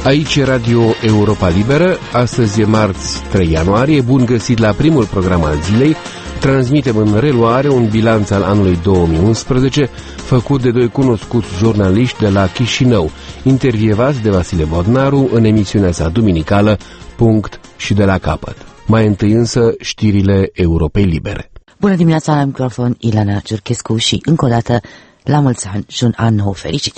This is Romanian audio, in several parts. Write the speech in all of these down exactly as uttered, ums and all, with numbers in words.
Aici e Radio Europa Liberă, astăzi e marți trei ianuarie, bun găsit la primul program al zilei. Transmitem în reluare un bilanț al anului două mii unsprezece făcut de doi cunoscuți jurnaliști de la Chișinău, intervievați de Vasile Bodnaru în emisiunea sa duminicală Punct și de la capăt. Mai întâi însă știrile Europei Libere. Bună dimineața, la microfon Ilana Ciurchescu și încă o dată la mulți ani și un an nou fericit.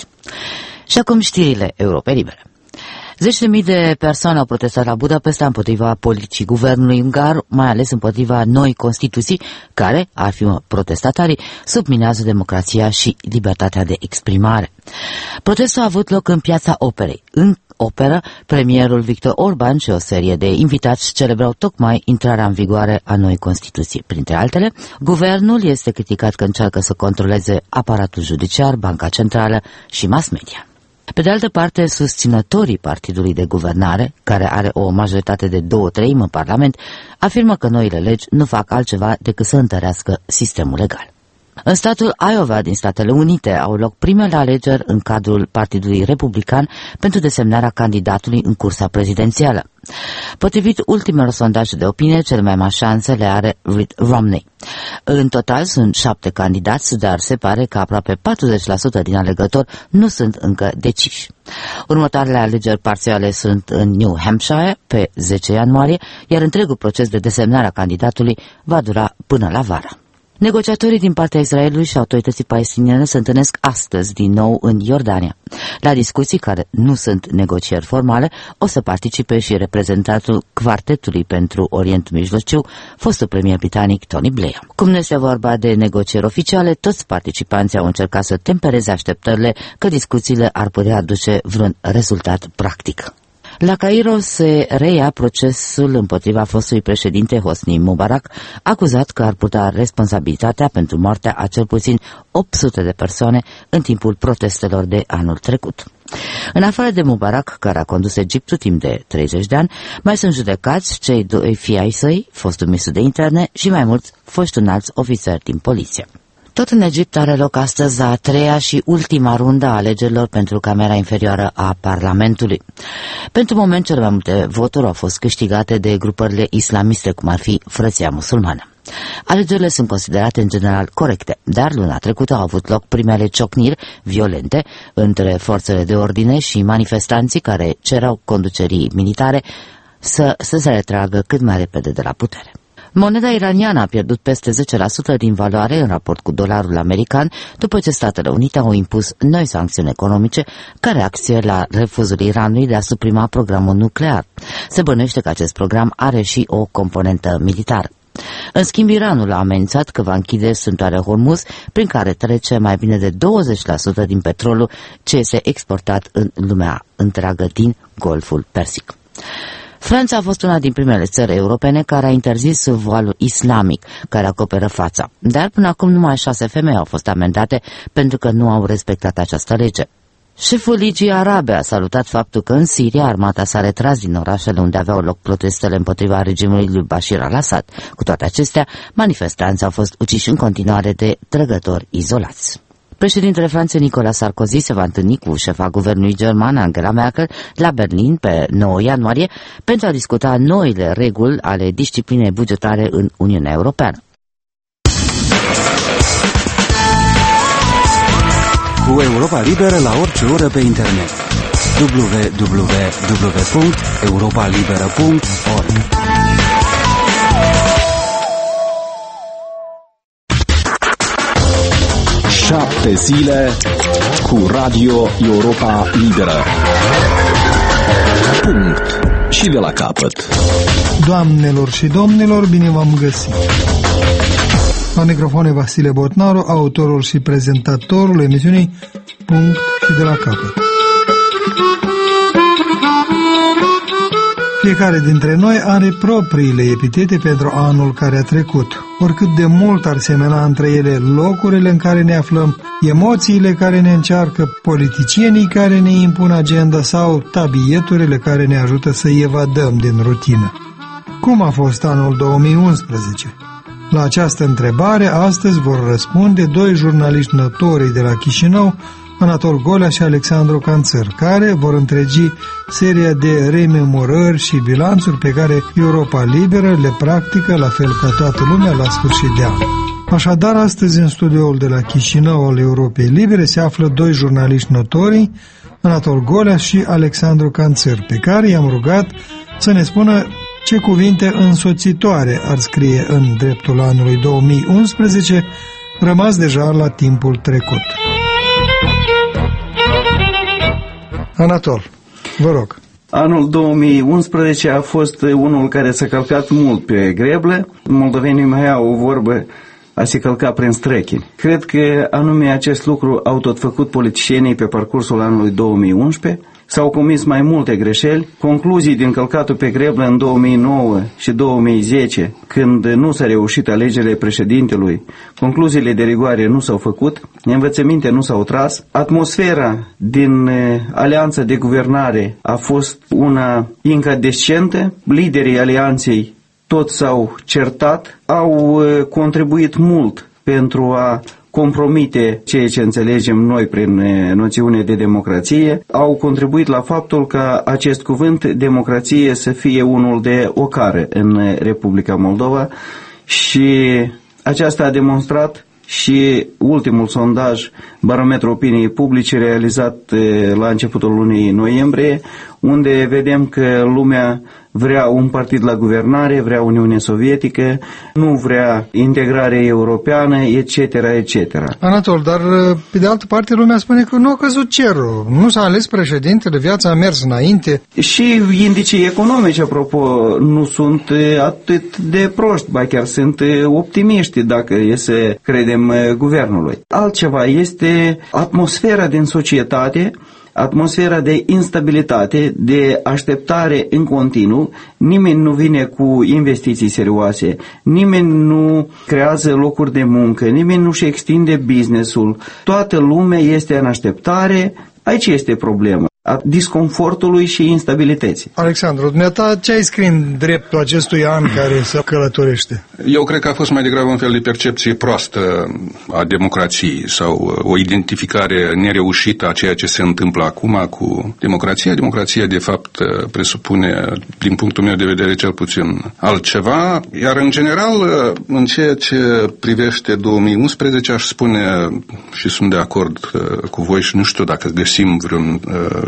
Și acum știrile Europei Libere. Zeci de mii de persoane au protestat la Budapesta împotriva politicii guvernului ungar, mai ales împotriva noi Constituții, care, afirmă protestatarii, subminează democrația și libertatea de exprimare. Protestul a avut loc în Piața Operei. În operă, premierul Viktor Orban și o serie de invitați celebrau tocmai intrarea în vigoare a noi Constituții. Printre altele, guvernul este criticat că încearcă să controleze aparatul judiciar, Banca Centrală și mass media. Pe de altă parte, susținătorii partidului de guvernare, care are o majoritate de două treimi în Parlament, afirmă că noile legi nu fac altceva decât să întărească sistemul legal. În statul Iowa din Statele Unite au loc primele alegeri în cadrul Partidului Republican pentru desemnarea candidatului în cursa prezidențială. Potrivit ultimelor sondaje de opinie, cele mai mari șanse le are Mitt Romney. În total sunt șapte candidați, dar se pare că aproape patruzeci la sută din alegători nu sunt încă deciși. Următoarele alegeri parțiale sunt în New Hampshire pe zece ianuarie, iar întregul proces de desemnare a candidatului va dura până la vară. Negociatorii din partea Israelului și autorității palestiniene se întâlnesc astăzi din nou în Iordania. La discuții, care nu sunt negocieri formale, o să participe și reprezentantul Quartetului pentru Orientul Mijlociu, fostul premier britanic Tony Blair. Cum nu este vorba de negocieri oficiale, toți participanții au încercat să tempereze așteptările că discuțiile ar putea aduce vreun rezultat practic. La Cairo se reia procesul împotriva fostului președinte Hosni Mubarak, acuzat că ar purta responsabilitatea pentru moartea a cel puțin opt sute de persoane în timpul protestelor de anul trecut. În afară de Mubarak, care a condus Egiptul timp de treizeci de ani, mai sunt judecați cei doi fii ai săi, fostul ministru de interne și mai mulți foști înalți ofițeri din poliție. Tot în Egipt are loc astăzi a treia și ultima rundă a alegerilor pentru Camera Inferioară a Parlamentului. Pentru moment, cele mai multe voturi au fost câștigate de grupările islamiste, cum ar fi Frăția Musulmană. Alegerile sunt considerate în general corecte, dar luna trecută au avut loc primele ciocniri violente între forțele de ordine și manifestanții care cerau conducerii militare să, să se retragă cât mai repede de la putere. Moneda iraniană a pierdut peste zece la sută din valoare în raport cu dolarul american după ce Statele Unite au impus noi sancțiuni economice ca reacție la refuzul Iranului de a suprima programul nuclear. Se bănuiește că acest program are și o componentă militară. În schimb, Iranul a amenințat că va închide strâmtoarea Hormuz, prin care trece mai bine de douăzeci la sută din petrolul ce este exportat în lumea întreagă din Golful Persic. Franța a fost una din primele țări europene care a interzis voalul islamic, care acoperă fața, dar până acum numai șase femei au fost amendate pentru că nu au respectat această lege. Șeful Ligii Arabe a salutat faptul că în Siria armata s-a retras din orașele unde aveau loc protestele împotriva regimului lui Bashar al-Assad. Cu toate acestea, manifestanții au fost uciși în continuare de trăgători izolați. Președintele Franței Nicolas Sarkozy se va întâlni cu șefa guvernului german Angela Merkel la Berlin pe nouă ianuarie pentru a discuta noile reguli ale disciplinei bugetare în Uniunea Europeană. Cu Europa Liberă la orice oră pe internet. w w w punct europa liberă punct org Șapte zile cu Radio Europa Liberă. Punct și de la capăt. Doamnelor și domnilor, bine v-am găsit. La microfone Vasile Bodnaru, autorul și prezentatorul emisiunii Punct și de la capăt. Fiecare dintre noi are propriile epitete pentru anul care a trecut. Oricât de mult ar semena între ele locurile în care ne aflăm, emoțiile care ne încearcă, politicienii care ne impun agenda sau tabieturile care ne ajută să evadăm din rutină. Cum a fost anul două mii unsprezece? La această întrebare astăzi vor răspunde doi jurnaliști notori de la Chișinău, Anatol Golea și Alexandru Canțăr, care vor întregi seria de rememorări și bilanțuri pe care Europa Liberă le practică la fel ca toată lumea la sfârșit de an. Așadar, astăzi în studioul de la Chișinău al Europei Libere se află doi jurnaliști notori, Anatol Golea și Alexandru Canțăr, pe care i-am rugat să ne spună ce cuvinte însoțitoare ar scrie în dreptul anului două mii unsprezece, rămas deja la timpul trecut. Anatol, vă rog. Anul două mii unsprezece a fost unul care s-a călcat mult pe greble. Moldovenii mai au o vorbă, a se călca prin strechini. Cred că anume acest lucru au tot făcut politicienii pe parcursul anului două mii unsprezece. S-au comis mai multe greșeli, concluzii din călcatul pe greblă în două mii nouă și două mii zece, când nu s-a reușit alegerile președintelui, concluziile de rigoare nu s-au făcut, învățăminte nu s-au tras, atmosfera din alianța de guvernare a fost una incandescentă, liderii alianței toți s-au certat, au contribuit mult pentru a compromite ceea ce înțelegem noi prin noțiune de democrație, au contribuit la faptul ca acest cuvânt democrație să fie unul de ocară în Republica Moldova și aceasta a demonstrat și ultimul sondaj Barometru Opiniei Publice realizat la începutul lunii noiembrie, unde vedem că lumea vrea un partid la guvernare, vrea Uniune Sovietică, nu vrea integrare europeană, et cetera, et cetera. Anatol, dar pe de altă parte lumea spune că nu a căzut cerul, nu s-a ales președintele, viața a mers înainte. Și indicii economici, apropo, nu sunt atât de proști, ba chiar sunt optimiști dacă e să credem guvernului. Altceva este atmosfera din societate, atmosfera de instabilitate, de așteptare în continuu, nimeni nu vine cu investiții serioase, nimeni nu creează locuri de muncă, nimeni nu-și extinde business-ul, toată lumea este în așteptare. Aici este problema a disconfortului și instabilității. Alexandru, dumneata, ce ai scris în dreptul acestui an care se călătorește? Eu cred că a fost mai degrabă un fel de percepție proastă a democrației sau o identificare nereușită a ceea ce se întâmplă acum cu democrația. Democrația, de fapt, presupune, din punctul meu de vedere, cel puțin altceva, iar în general, în ceea ce privește două mii unsprezece, aș spune, și sunt de acord cu voi și nu știu dacă găsim vreun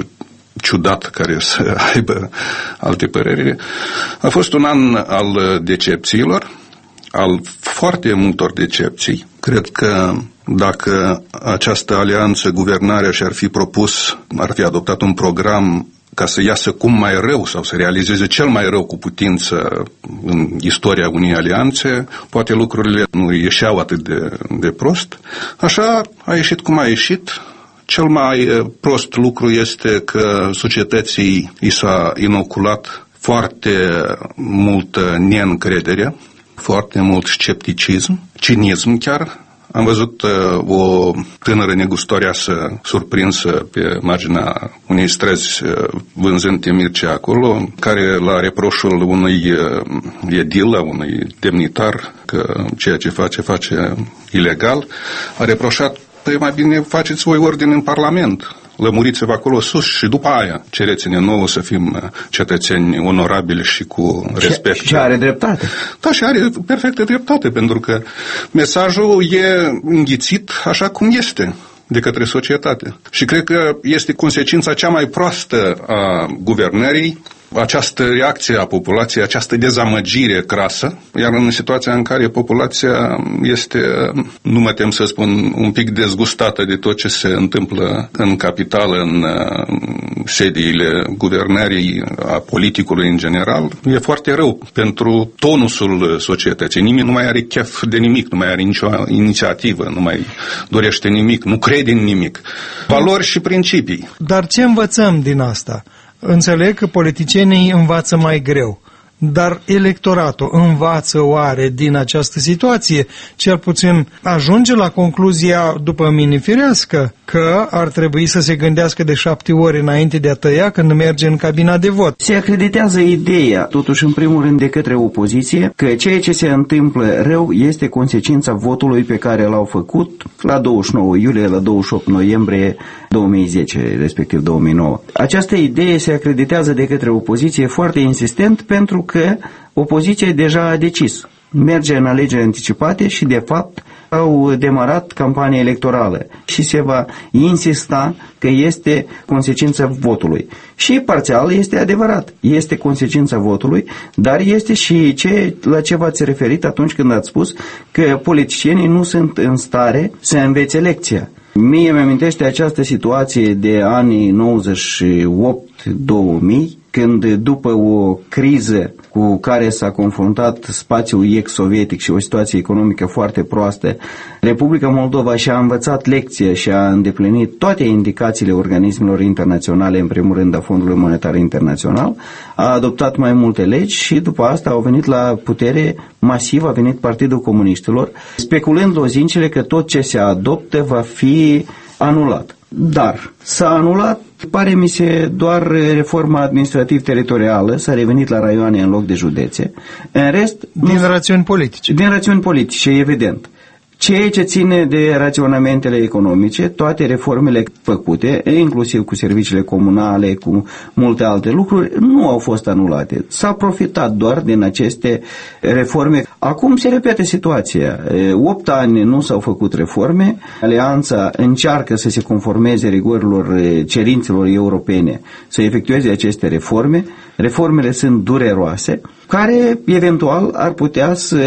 ciudat care să aibă alte păreri. A fost un an al decepțiilor, al foarte multor decepții. Cred că dacă această alianță, guvernarea și-ar fi propus, ar fi adoptat un program ca să iasă cum mai rău sau să realizeze cel mai rău cu putință în istoria unei alianțe, poate lucrurile nu ieșeau atât de, de prost. Așa a ieșit cum a ieșit. Cel mai prost lucru este că societății i s-a inoculat foarte multă neîncredere, foarte mult scepticism, cinism chiar. Am văzut uh, o tânără negustorioasă surprinsă pe marginea unei străzi uh, vânzând temircea acolo, care la reproșul unui uh, edil, a unui demnitar, că ceea ce face, face ilegal, a reproșat: păi mai bine faceți voi ordine în Parlament, lămuriți-vă acolo sus și după aia cereți-ne nouă să fim cetățeni onorabili și cu respect. Și, și are dreptate. Da, și are perfectă dreptate, pentru că mesajul e înghițit așa cum este de către societate. Și cred că este consecința cea mai proastă a guvernării, această reacție a populației, această dezamăgire crasă, iar în situația în care populația este, nu mă tem să spun, un pic dezgustată de tot ce se întâmplă în capitală, în sediile guvernării, a politicului în general, e foarte rău pentru tonusul societății. Nimeni nu mai are chef de nimic, nu mai are nicio inițiativă, nu mai dorește nimic, nu crede în nimic. Valori și principii. Dar ce învățăm din asta? Înțeleg că politicienii învață mai greu, dar electoratul învață oare din această situație? Cel puțin ajunge la concluzia, după mine firească, că ar trebui să se gândească de șapte ori înainte de a tăia când merge în cabina de vot. Se acreditează ideea, totuși în primul rând de către opoziție, că ceea ce se întâmplă rău este consecința votului pe care l-au făcut la douăzeci și nouă iulie, la douăzeci și opt noiembrie două mii zece, respectiv două mii nouă. Această idee se acreditează de către opoziție foarte insistent pentru că opoziția deja a decis. Merge în alegeri anticipate și, de fapt, au demarat campania electorală și se va insista că este consecința votului. Și parțial este adevărat, este consecința votului, dar este și ce, la ce v-ați referit atunci când ați spus că politicienii nu sunt în stare să învețe lecția. Mie mi-amintește această situație de anii nouăzeci și opt două mii, când după o criză cu care s-a confruntat spațiul ex-sovietic și o situație economică foarte proastă, Republica Moldova și-a învățat lecție și a îndeplinit toate indicațiile organismelor internaționale, în primul rând a Fondului Monetar Internațional, a adoptat mai multe legi și după asta au venit la putere masiv, a venit Partidul Comuniștilor, speculând lozincile că tot ce se adoptă va fi anulat. Dar s-a anulat, pare mi se, doar reforma administrativ-teritorială, s-a revenit la raioane în loc de județe. În rest... Din nu, rațiuni politice. Din rațiuni politice, evident. Ceea ce ține de raționamentele economice, toate reformele făcute, inclusiv cu serviciile comunale, cu multe alte lucruri, nu au fost anulate. S-a profitat doar din aceste reforme. Acum se repete situația. Opt ani nu s-au făcut reforme, Alianța încearcă să se conformeze rigorilor cerințelor europene, să efectueze aceste reforme. Reformele sunt dureroase, care eventual ar putea să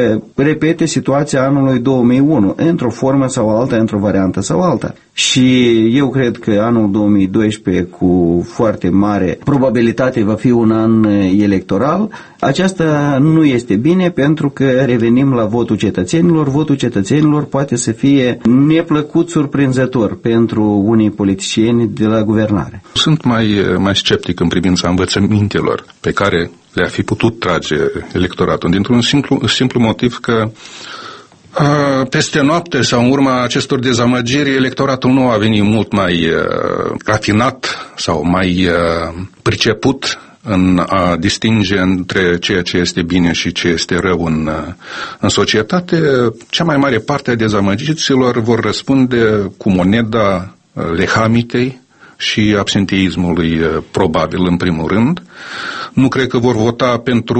repete situația anului două mii unu, într-o formă sau alta, într-o variantă sau alta. Și eu cred că anul două mii doisprezece, cu foarte mare probabilitate, va fi un an electoral. Aceasta nu este bine pentru că revenim la votul cetățenilor. Votul cetățenilor poate să fie neplăcut surprinzător pentru unii politicieni de la guvernare. Sunt mai, mai sceptic în privința învățămintelor pe care le-a fi putut trage electoratul, dintr-un simplu, simplu motiv că peste noapte sau în urma acestor dezamăgiri, electoratul nu a venit mult mai uh, rafinat sau mai uh, priceput în a distinge între ceea ce este bine și ce este rău în, în societate. Cea mai mare parte a dezamăgiților vor răspunde cu moneda lehamitei și absenteismului, probabil, în primul rând. Nu cred că vor vota pentru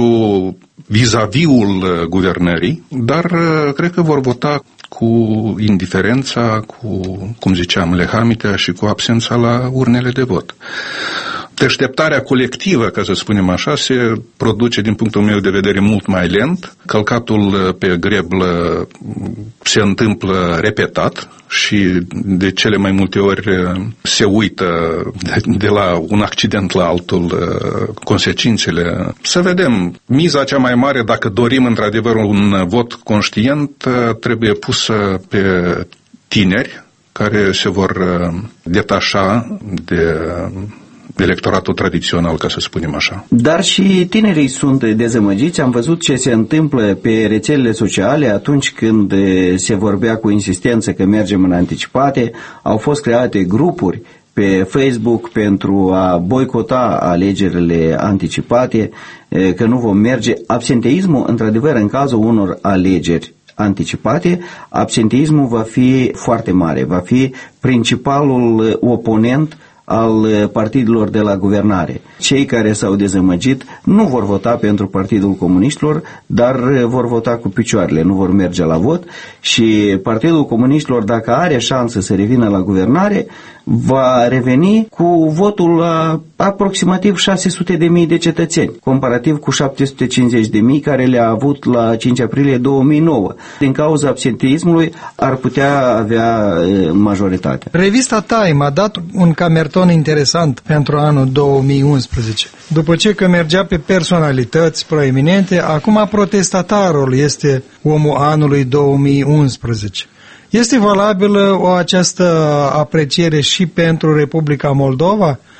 vis-a-viul guvernării, dar cred că vor vota cu indiferența, cu, cum ziceam, lehamitea și cu absența la urnele de vot. Deșteptarea colectivă, ca să spunem așa, se produce, din punctul meu de vedere, mult mai lent. Călcatul pe greblă se întâmplă repetat și de cele mai multe ori se uită de la un accident la altul consecințele. Să vedem, miza cea mai mare, dacă dorim într-adevăr un vot conștient, trebuie pusă pe tineri care se vor detașa de electoratul tradițional, ca să spunem așa. Dar și tinerii sunt dezamăgiți. Am văzut ce se întâmplă pe rețelele sociale atunci când se vorbea cu insistență că mergem în anticipate. Au fost create grupuri pe Facebook pentru a boicota alegerile anticipate, că nu vom merge. Absenteismul, într-adevăr, în cazul unor alegeri anticipate, absenteismul va fi foarte mare, va fi principalul oponent al partidelor de la guvernare. Cei care s-au dezamăgit nu vor vota pentru Partidul Comuniștilor, dar vor vota cu picioarele, nu vor merge la vot și Partidul Comuniștilor, dacă are șansă să revină la guvernare, va reveni cu votul la aproximativ șase sute de mii de cetățeni, comparativ cu șapte sute cincizeci de mii care le-a avut la cinci aprilie două mii nouă. Din cauza absenteismului ar putea avea majoritate. Revista Time a dat un camerton interesant pentru anul două mii unsprezece. După ce că mergea pe personalități proeminente, acum protestatarul este omul anului două mii unsprezece. Este valabilă o această apreciere și pentru Republica Moldova?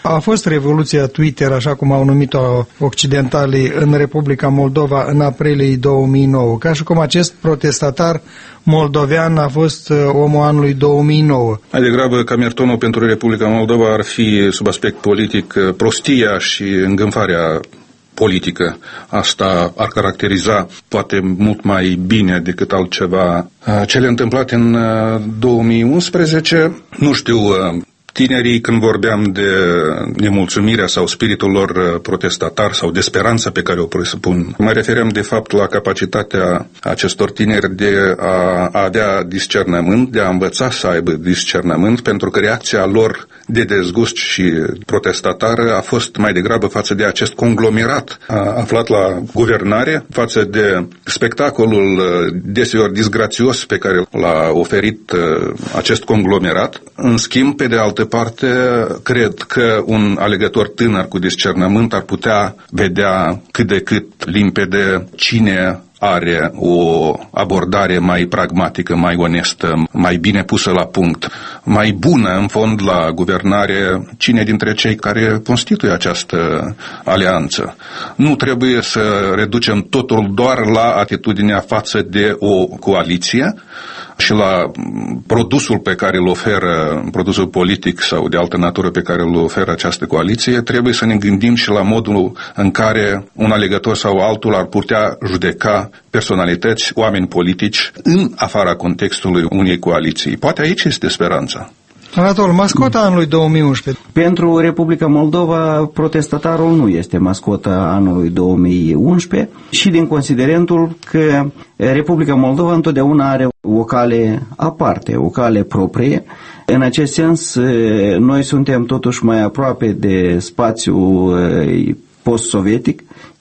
A fost revoluția Twitter, așa cum au numit-o occidentalii, în Republica Moldova în aprilie două mii nouă, ca și cum acest protestatar moldovean a fost omul anului două mii nouă. Mai degrabă, camertonul pentru Republica Moldova ar fi, sub aspect politic, prostia și îngânfarea politică. Asta ar caracteriza poate mult mai bine decât altceva cele întâmplate în două mii unsprezece. Nu știu, tinerii, când vorbeam de nemulțumirea sau spiritul lor protestatar sau de speranță pe care o presupun, mă refeream de fapt la capacitatea acestor tineri de a avea discernământ, de a învăța să aibă discernământ, pentru că reacția lor de dezgust și protestatară a fost mai degrabă față de acest conglomerat aflat la guvernare, față de spectacolul deseori disgrațios pe care l-a oferit acest conglomerat. În schimb, pe de altă parte, cred că un alegător tânăr cu discernământ ar putea vedea cât de cât limpede cine are o abordare mai pragmatică, mai onestă, mai bine pusă la punct, mai bună în fond la guvernare, cine dintre cei care constituie această alianță. Nu trebuie să reducem totul doar la atitudinea față de o coaliție și la produsul pe care îl oferă, produsul politic sau de altă natură pe care îl oferă această coaliție. Trebuie să ne gândim și la modul în care un alegător sau altul ar putea judeca personalități, oameni politici în afara contextului unei coaliții. Poate aici este speranța. Anatol, mascota anului două mii unsprezece. Pentru Republica Moldova, protestatarul nu este mascota anului două mii unsprezece și din considerentul că Republica Moldova întotdeauna are o cale aparte, o cale proprie. În acest sens, noi suntem totuși mai aproape de spațiul post-sovietic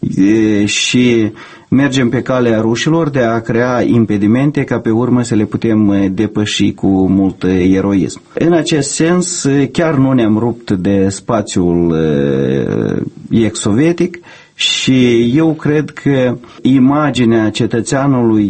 și mergem pe calea rușilor de a crea impedimente ca pe urmă să le putem depăși cu mult eroism. În acest sens, chiar nu ne-am rupt de spațiul ex-sovietic și eu cred că imaginea cetățeanului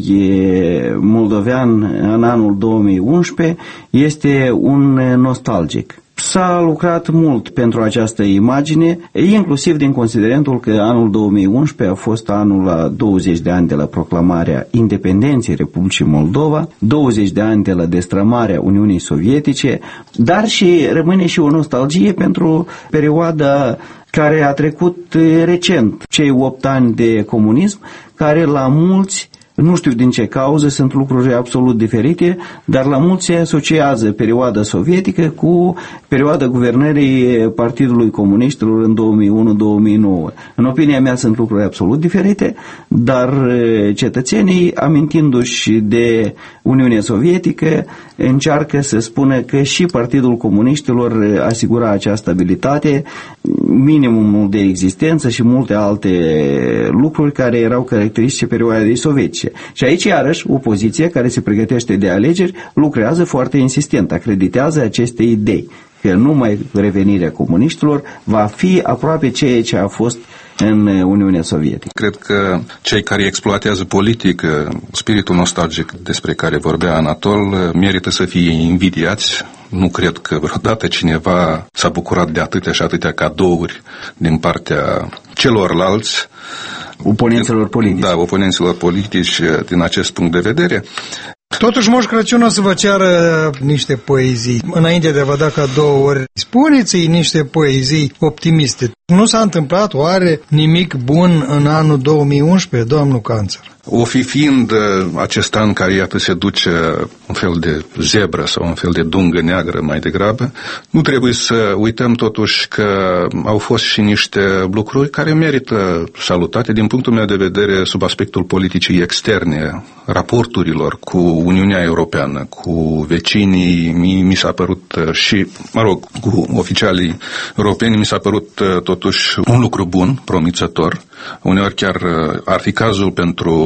moldovean în anul două mii unsprezece este un nostalgic. S-a lucrat mult pentru această imagine, inclusiv din considerentul că anul două mii unsprezece a fost anul la douăzeci de ani de la proclamarea independenței Republicii Moldova, douăzeci de ani de la destrămarea Uniunii Sovietice, dar și rămâne și o nostalgie pentru perioada care a trecut recent, cei opt ani de comunism, care la mulți, nu știu din ce cauză, sunt lucruri absolut diferite, dar la mulți se asociază perioada sovietică cu perioada guvernării Partidului Comuniștilor în două mii unu două mii nouă. În opinia mea sunt lucruri absolut diferite, dar cetățenii, amintindu-și de Uniunea Sovietică, încearcă să spună că și Partidul Comuniștilor asigura această stabilitate, minimumul de existență și multe alte lucruri care erau caracteristice perioadei sovietice. Și aici, iarăși, opoziția care se pregătește de alegeri lucrează foarte insistent, acreditează aceste idei, că numai revenirea comuniștilor va fi aproape ceea ce a fost în Uniunea Sovietică. Cred că cei care exploatează politic spiritul nostalgic despre care vorbea Anatol merită să fie invidiați. Nu cred că vreodată cineva s-a bucurat de atâtea și atâtea cadouri din partea celorlalți. Oponenților politici. Da, oponenților politici din acest punct de vedere. Totuși, Moș Crăciun o să vă ceară niște poezii. Înainte de a vă da cadouri, spuneți-i niște poezii optimiste. Nu s-a întâmplat oare nimic bun în anul două mii unsprezece, domnul Canțăr? O fi fiind acest an care, iată, se duce un fel de zebră sau un fel de dungă neagră mai degrabă, nu trebuie să uităm totuși că au fost și niște lucruri care merită salutate din punctul meu de vedere sub aspectul politicii externe, raporturilor cu Uniunea Europeană, cu vecinii, mi, mi s-a părut și, mă rog, cu oficialii europeni, mi s-a părut totuși un lucru bun, promițător. Uneori chiar ar fi cazul pentru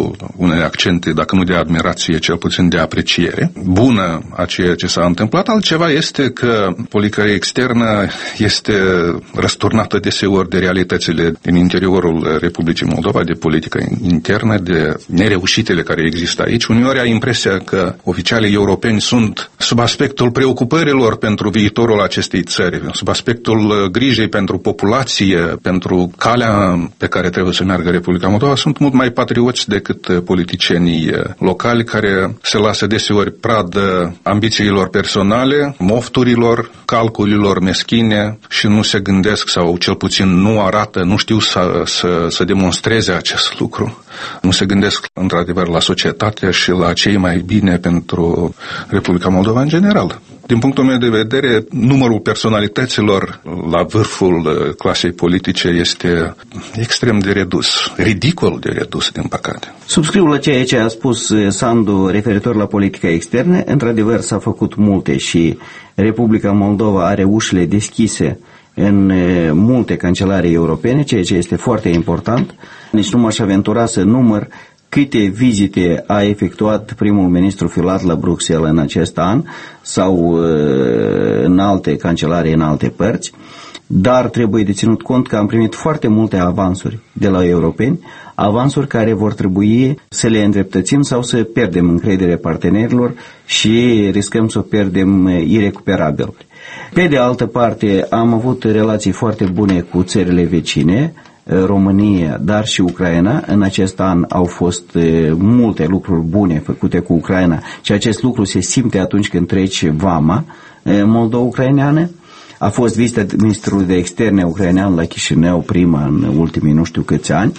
cu unele accente, dacă nu de admirație, cel puțin de apreciere bună a ceea ce s-a întâmplat. Altceva este că politica externă este răsturnată deseori de realitățile din interiorul Republicii Moldova, de politica internă, de nereușitele care există aici. Uneori ai impresia că oficialii europeni sunt sub aspectul preocupărilor pentru viitorul acestei țări, sub aspectul grijei pentru populație, pentru calea pe care trebuie să meargă Republica Moldova, sunt mult mai patrioți decât politicienii locali care se lasă deseori pradă ambițiilor personale, mofturilor, calculilor meschine și nu se gândesc sau cel puțin nu arată, nu știu să, să, să demonstreze acest lucru. Nu se gândesc într-adevăr la societate și la cei mai bine pentru Republica Moldova în general. Din punctul meu de vedere, numărul personalităților la vârful clasei politice este extrem de redus, ridicol de redus, din păcate. Subscriu la ceea ce a spus Sandu referitor la politica externă. Într-adevăr, s-a făcut multe și Republica Moldova are ușile deschise în multe cancelarii europene, ceea ce este foarte important. Nici nu m-aș aventura să număr câte vizite a efectuat primul ministru Filat la Bruxelles în acest an sau în alte cancelarii în alte părți, dar trebuie de ținut cont că am primit foarte multe avansuri de la europeni, avansuri care vor trebui să le îndreptățim sau să pierdem încrederea partenerilor și riscăm să o pierdem irecuperabil. Pe de altă parte, am avut relații foarte bune cu țările vecine, România, dar și Ucraina. În acest an au fost multe lucruri bune făcute cu Ucraina și acest lucru se simte atunci când treci vama moldo-ucraineană. A fost vizită ministrului de externe ucrainean la Chișinău, prima în ultimii nu știu câți ani,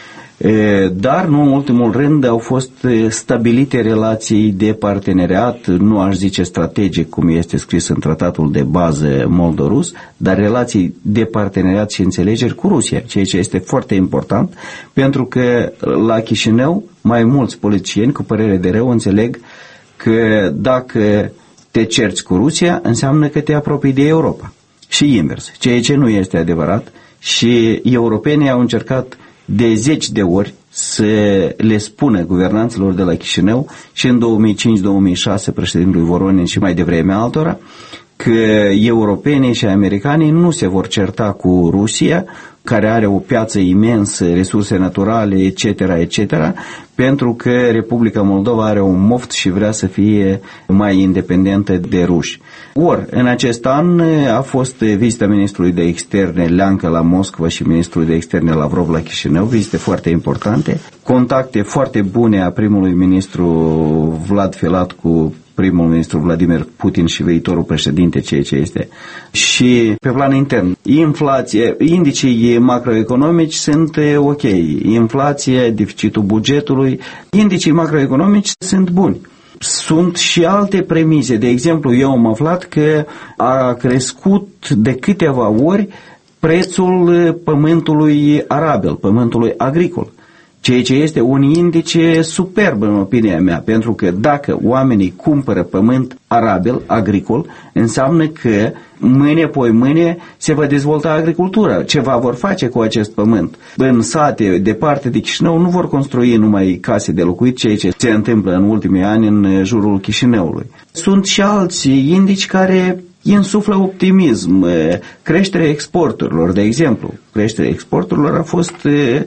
dar nu în ultimul rând au fost stabilite relații de parteneriat, nu aș zice strategic cum este scris în tratatul de bază moldo-rus, dar relații de parteneriat și înțelegeri cu Rusia, ceea ce este foarte important, pentru că la Chișinău mai mulți politicieni cu părere de rău înțeleg că dacă te cerți cu Rusia înseamnă că te apropii de Europa și invers, ceea ce nu este adevărat și europenii au încercat de zeci de ori să le spună guvernanților de la Chișinău și în două mii cinci două mii șase președintelui Voronin și mai devreme altora că europenii și americanii nu se vor certa cu Rusia, care are o piață imensă, resurse naturale, et cetera, et cetera, pentru că Republica Moldova are un moft și vrea să fie mai independentă de ruși. Ori, în acest an a fost vizita ministrului de externe Leancă la Moscova și ministrului de externe Lavrov la Chișinău, vizite foarte importante, contacte foarte bune a primului ministru Vlad Filat cu primul ministru Vladimir Putin și viitorul președinte, ceea ce este. Și pe plan intern, inflație, indicii macroeconomici sunt ok, inflație, deficitul bugetului, indicii macroeconomici sunt buni. Sunt și alte premize, de exemplu, eu am aflat că a crescut de câteva ori prețul pământului arabil, pământului agricol. Ceea ce este un indice superb în opinia mea, pentru că dacă oamenii cumpără pământ arabil, agricol, înseamnă că mâine, poi mâine se va dezvolta agricultura. Ceva vor face cu acest pământ. În sate, departe de Chișinău, nu vor construi numai case de locuit, ceea ce se întâmplă în ultimii ani în jurul Chișinăului. Sunt și alți indici care insuflă optimism. Creșterea exporturilor, de exemplu. Creșterea exporturilor a fost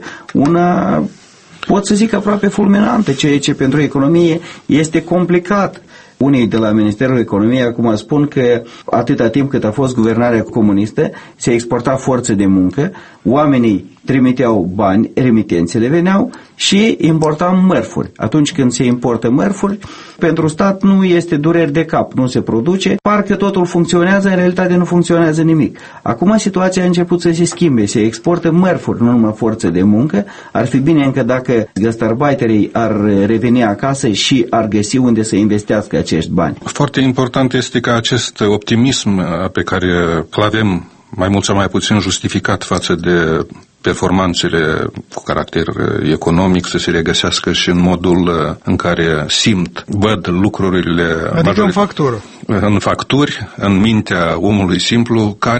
una, pot să zic, aproape fulminantă, ceea ce pentru economie este complicat. Unii de la Ministerul Economiei acum spun că atâta timp cât a fost guvernarea comunistă, se exporta forță de muncă, oamenii trimiteau bani, remitențele veneau și importam mărfuri. Atunci când se importă mărfuri, pentru stat nu este dureri de cap, nu se produce, parcă totul funcționează, în realitate nu funcționează nimic. Acum situația a început să se schimbe, se exportă mărfuri, nu numai forță de muncă. Ar fi bine încă dacă gastarbeiterii ar reveni acasă și ar găsi unde să investească acești bani. Foarte important este că acest optimism pe care îl avem mai mult sau mai puțin justificat față de performanțele cu caracter economic să se regăsească și în modul în care simt, văd lucrurile. Adică în factură. În facturi, în mintea omului simplu, care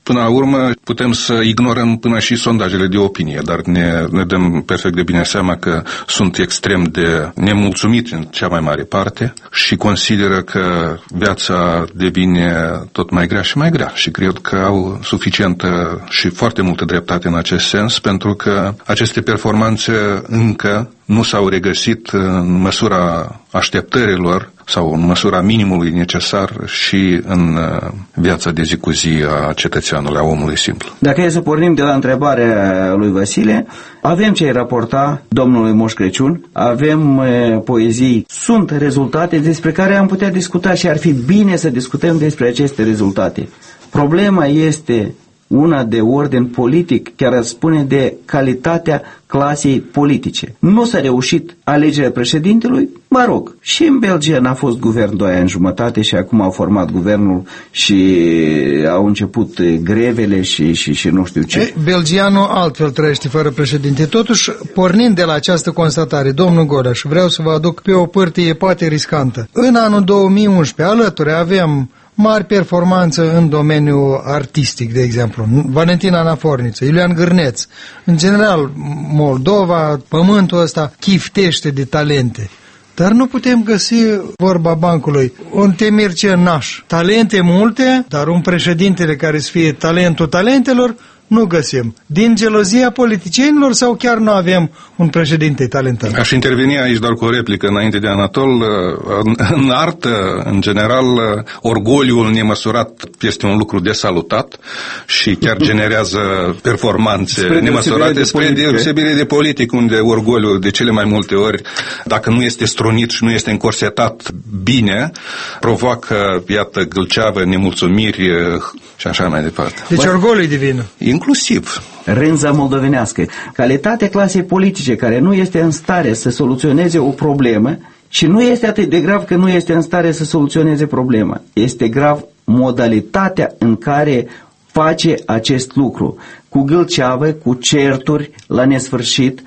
Până la urmă putem să ignorăm până și sondajele de opinie, dar ne, ne dăm perfect de bine seama că sunt extrem de nemulțumiți în cea mai mare parte și consideră că viața devine tot mai grea și mai grea și cred că au suficientă și foarte multă dreptate în acest sens, pentru că aceste performanțe încă nu s-au regăsit în măsura așteptărilor sau în măsura minimului necesar și în viața de zi cu zi a cetățeanului, a omului simplu. Dacă e să pornim de la întrebarea lui Vasile, avem ce raporta domnului Moș Crăciun, avem e, poezii, sunt rezultate despre care am putea discuta și ar fi bine să discutăm despre aceste rezultate. Problema este una de ordin politic, chiar aș spune de calitatea clasei politice. Nu s-a reușit alegerea președintelui, mă rog, și în Belgia n-a fost guvern doi ani jumătate și acum au format guvernul și au început grevele și, și, și nu știu ce. E, belgianul altfel trăiește fără președinte. Totuși, pornind de la această constatare, domnul Godaș, vreau să vă aduc pe o pârtie poate riscantă. În anul două mii unsprezece, alături avem mari performanță în domeniul artistic, de exemplu. Valentin Anaforniță, Iulian Gârneț. În general, Moldova, pământul ăsta, chiftește de talente. Dar nu putem găsi, vorba bancului, un Temircea Naș. Talente multe, dar un președintele care să fie talentul talentelor, nu găsim. Din gelozia politicienilor sau chiar nu avem un președinte talentat? Aș interveni aici doar cu o replică înainte de Anatol. În, în artă, în general, orgoliul nemăsurat este un lucru de salutat și chiar generează performanțe spre nemăsurate de spre deosebire de politic, unde orgoliul de cele mai multe ori, dacă nu este strunit și nu este încorsetat bine, provoacă, iată, gâlceavă, nemulțumiri și așa mai departe. Deci orgoliul e divină. Inclusiv. Rânza moldovenească. Calitatea clasei politice care nu este în stare să soluționeze o problemă și nu este atât de grav că nu este în stare să soluționeze problema. Este grav modalitatea în care face acest lucru. Cu gâlceavă, cu certuri la nesfârșit,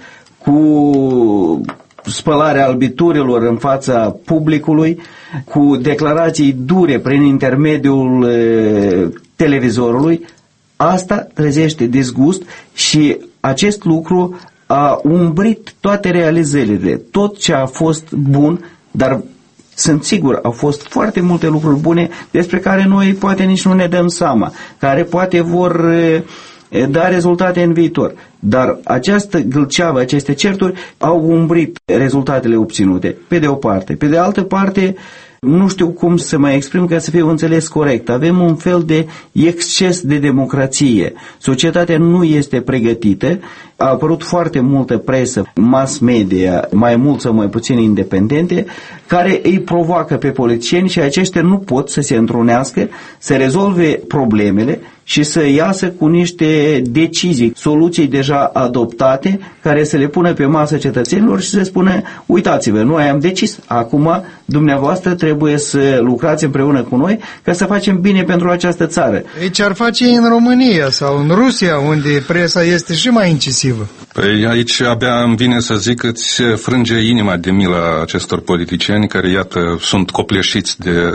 cu spălarea albiturilor în fața publicului, cu declarații dure prin intermediul e, televizorului. Asta trezește disgust și acest lucru a umbrit toate realizările, tot ce a fost bun, dar sunt sigur, au fost foarte multe lucruri bune despre care noi poate nici nu ne dăm seama, care poate vor e, da rezultate în viitor. Dar această gâlceavă, aceste certuri au umbrit rezultatele obținute, pe de o parte. Pe de altă parte, nu știu cum să mă exprim ca să fiu înțeles corect. Avem un fel de exces de democrație. Societatea nu este pregătită. A apărut foarte multă presă, mass media, mai mult sau mai puțin independente, care îi provoacă pe politicieni și aceștia nu pot să se întrunească, să rezolve problemele și să iasă cu niște decizii, soluții deja adoptate, care să le pună pe masă cetățenilor și să spună, uitați-vă, noi am decis, acum dumneavoastră trebuie să lucrați împreună cu noi ca să facem bine pentru această țară. Aici ar face în România sau în Rusia, unde presa este și mai incisivă. Păi aici abia îmi vine să zic că îți frânge inima de milă acestor politicieni care, iată, sunt copleșiți de,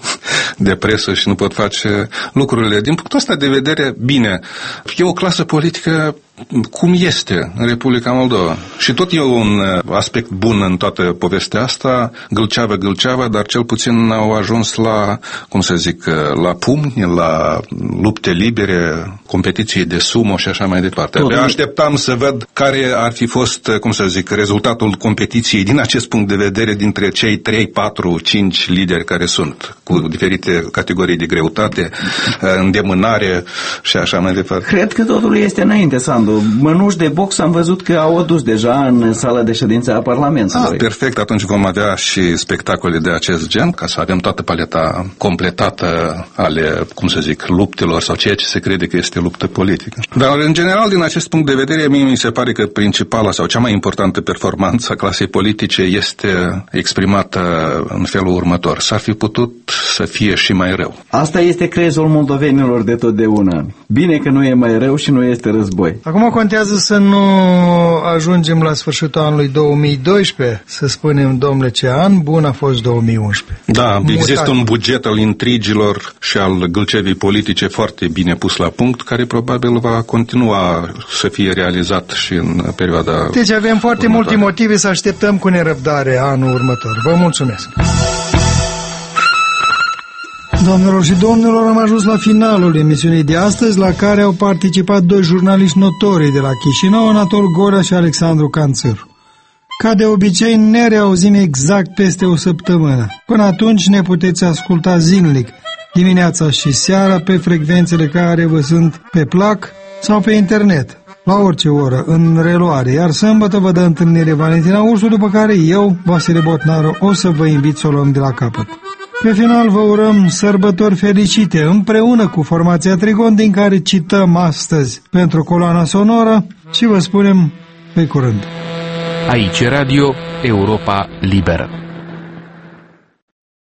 de presă și nu pot face lucrurile. Din punctul ăsta de vedere, bine, e o clasă politică cum este în Republica Moldova. Și tot e un aspect bun în toată povestea asta, gâlceavă, gâlceavă, dar cel puțin au ajuns la, cum să zic, la pumni, la lupte libere, competiții de sumo și așa mai departe. Abia așteptam să văd care ar fi fost, cum să zic, rezultatul competiției din acest punct de vedere dintre cei trei, patru, cinci lideri care sunt, cu diferite categorii de greutate, îndemânare și așa mai departe. Cred că totul este înainte, Sandu. Mănuși de box am văzut că au adus deja în sala de ședință a Parlamentului. Ah, perfect, atunci vom avea și spectacole de acest gen, ca să avem toată paleta completată ale, cum să zic, luptelor sau ceea ce se crede că este luptă politică. Dar, în general, din acest punct de vedere, mie mi se pare că principala sau cea mai importantă performanță a clasei politice este exprimată în felul următor. S-ar fi putut să fie și mai rău. Asta este crezul moldovenilor de totdeauna. Bine că nu e mai rău și nu este război. Acum contează să nu ajungem la sfârșitul anului două mii doisprezece, să spunem, domnule, ce an bun a fost două mii unsprezece. Da, Mutat. Există un buget al intrigilor și al gâlcevii politice foarte bine pus la punct, care probabil va continua să fie realizat și în perioada Deci avem foarte următoare. multe motive să așteptăm cu nerăbdare anul următor. Vă mulțumesc! Doamnelor și domnilor, am ajuns la finalul emisiunii de astăzi, la care au participat doi jurnaliști notori de la Chișinău, Anatol Gorea și Alexandru Canțăru. Ca de obicei, ne reauzim exact peste o săptămână. Până atunci ne puteți asculta zilnic, dimineața și seara, pe frecvențele care vă sunt pe plac sau pe internet, la orice oră, în reluare, iar sâmbătă vă dă întâlnire Valentina Ursu, după care eu, Vasile Botnaru, o să vă invit să o luăm de la capăt. Pe final vă urăm sărbători fericite împreună cu formația Trigon, din care cităm astăzi pentru coloana sonoră și vă spunem pe curând. Aici Radio Europa Liberă.